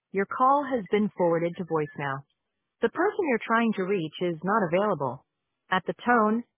Your call has been forwarded to voicemail. The person you're trying to reach is not available. At the tone,